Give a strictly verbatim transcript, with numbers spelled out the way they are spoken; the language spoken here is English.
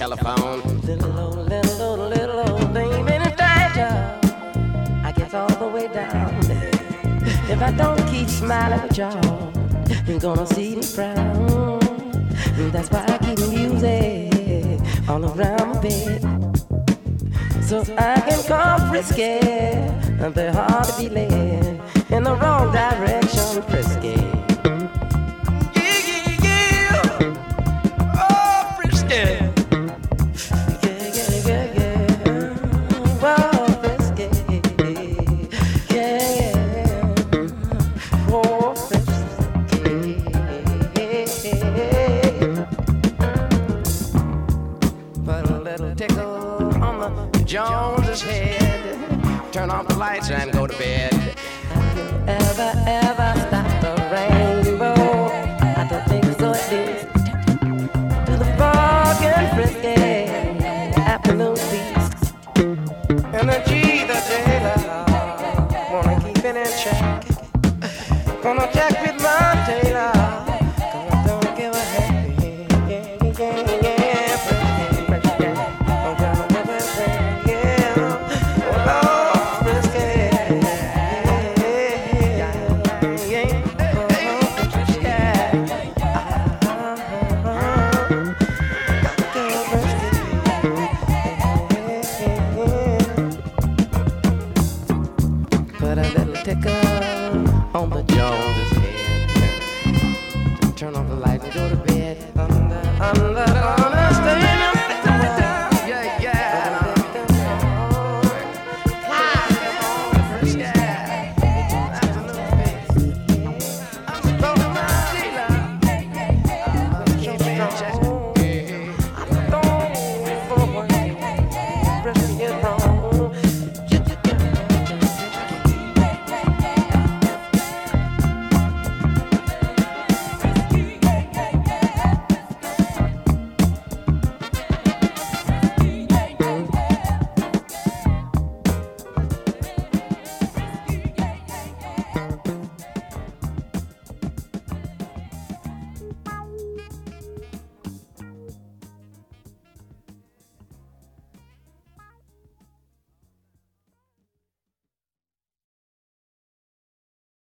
telephone. Little old, little old, little old ain't been a danger. I get all the way down there. If I don't keep smiling with y'all, you're gonna see me frown. That's why I keep music all around my bed, so I can come frisky. And they're hard to be led in the wrong direction, frisky.